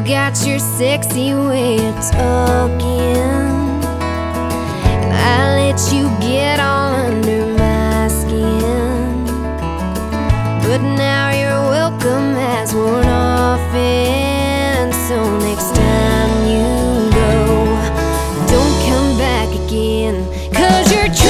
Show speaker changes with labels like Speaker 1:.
Speaker 1: got your sexy way of talking. I let you get all under my skin, but now your welcome has worn off, and so next time you go, don't come back again, 'cause you're